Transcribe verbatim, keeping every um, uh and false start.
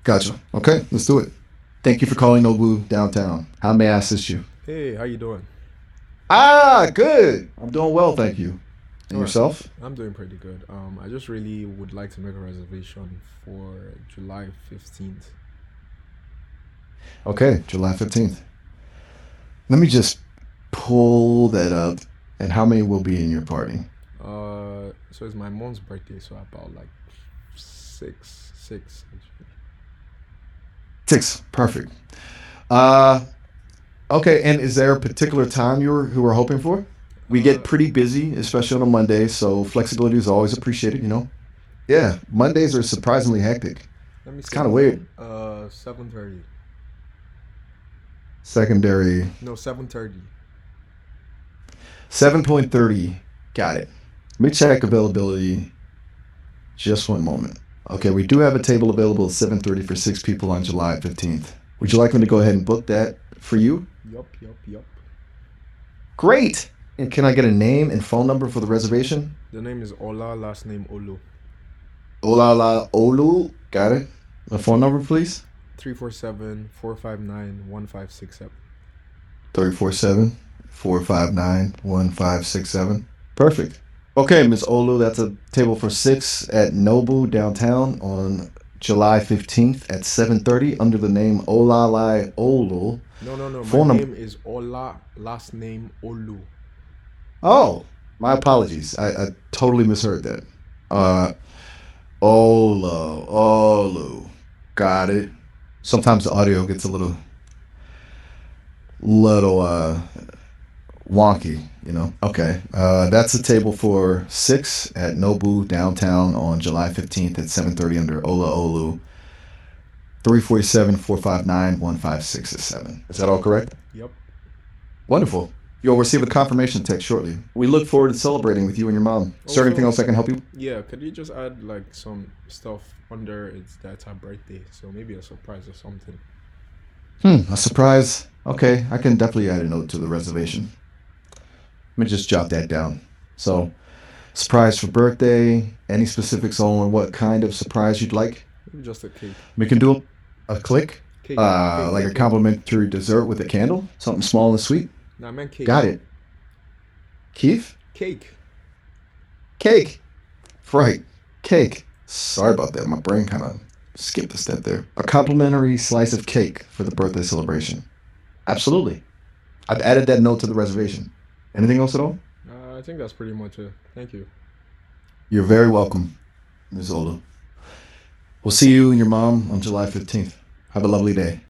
Gotcha. Okay, let's do it. Thank you for calling Nobu downtown. How may I assist you? Hey, how you doing? Ah, good. I'm doing well, thank you. And All right, yourself? I'm doing pretty good. Um, I just really would like to make a reservation for July fifteenth. Okay, July fifteenth. Let me just pull that up. And how many will be in your party? Uh, so it's my mom's birthday, so about like six, six actually. Six. Perfect. Uh, okay, and is there a particular time you were who we're hoping for? We get Uh, pretty busy, especially on a Monday, so flexibility is always appreciated, you know? Yeah, Mondays are surprisingly hectic. Let me It's say kind of like weird. uh seven thirty. Secondary No, seven thirty. seven point thirty. Got it. Let me check availability. Just one moment. Okay, we do have a table available at seven thirty for six people on July fifteenth. Would you like me to go ahead and book that for you? Yup, yup, yup. Great. And can I get a name and phone number for the reservation? The name is Ola, last name Olu. Olala Olu. Got it. A phone number, please. Three four seven four five nine one five six seven. Three four seven, four five nine, one five six seven. Perfect. Okay, Miss Olu, that's a table for six at Nobu downtown on July fifteenth at seven thirty under the name Olalai Olu. No, no, no. My Phone number. name is Ola, last name Olu. Oh, my apologies. I, I totally misheard that. Uh, Olo, Olu. Got it. Sometimes the audio gets a little, little, uh, wonky, you know. Okay, uh, that's a table for six at Nobu downtown on July fifteenth at seven thirty under Ola Olu. three four seven, four five nine, one five six seven. Is that all correct? Yup. Wonderful. You'll receive a confirmation text shortly. We look forward to celebrating with you and your mom. Is there anything Also, else I can help you? yeah, could you just add like some stuff under it's that's her birthday, so maybe a surprise or something. Hmm, a surprise. Okay, I can definitely add a note to the reservation. Let me just jot that down. So, surprise for birthday. Any specifics on what kind of surprise you'd like? Maybe just a cake. We can do a click, Cake, uh, cake, like a cake. complimentary dessert with a candle, something small and sweet. No, I meant cake. Got it. Keith? Cake. Cake. Right. Cake. Sorry about that. My brain kind of skipped a step there. A complimentary slice of cake for the birthday celebration. Absolutely. I've added that note to the reservation. Anything else at all? Uh, I think that's pretty much it. Thank you. You're very welcome, Miss Ola. We'll see you and your mom on July fifteenth. Have a lovely day.